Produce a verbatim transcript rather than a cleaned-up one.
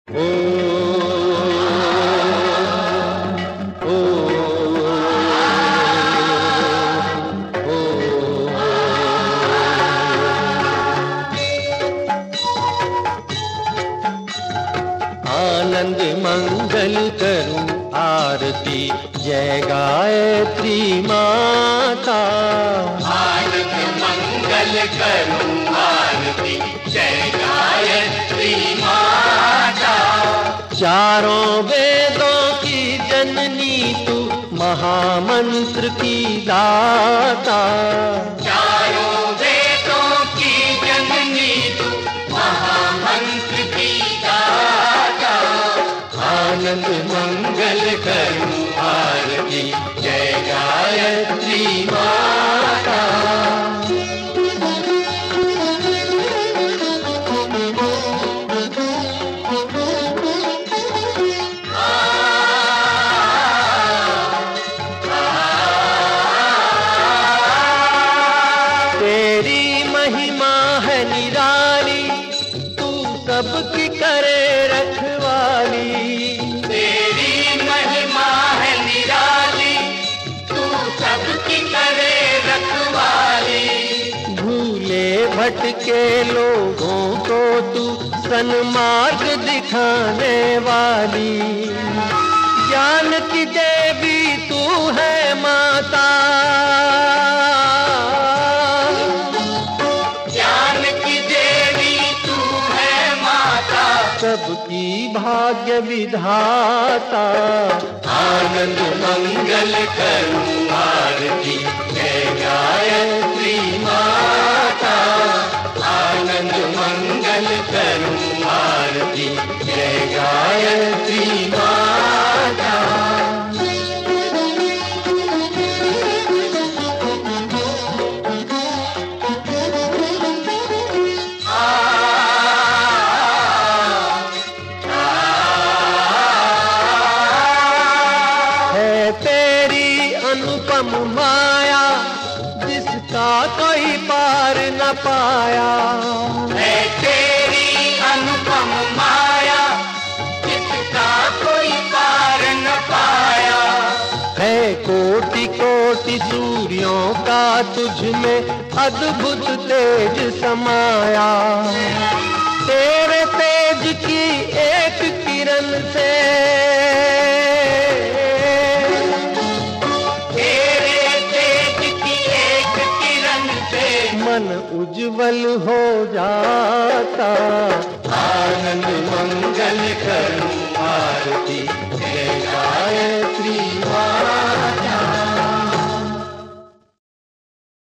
ओ, ओ, ओ, आनंद मंगल करूं आरती जय गायत्री माता। आनंद मंगल करूं आरती जय गायत्री माता। चारों वेदों की जननी तू महामंत्र की दाता। चारों वेदों की जननी तू महामंत्र की दाता। आनंद मंगल करूं आरती जय गायत्री माता। तेरी महिमा है निराली, तू सबकी करे रखवाली। तेरी महिमा है निराली, तू सबकी करे रखवाली। भूले भटके लोगों को तू सन्मार्ग दिखाने वाली। ज्ञान की देवी तू है माता। ज्ञान की देवी तू है माता। सबकी भाग्य विधाता। आनंद मंगल करूं आरती जय गायत्री माता। आनंद मंगल करूं आरती जय गायत्री माता। है तेरी अनुपम माया, जिसका कोई पार न पाया। है तेरी अनुपम माया, जिसका कोई पार न पाया। है कोटि कोटि सूर्यों का तुझ में अद्भुत तेज समाया। तेरे तेज की एक किरण से तेरे तेज की एक किरण से मन उज्जवल हो जाता। आनंद मंगल करूं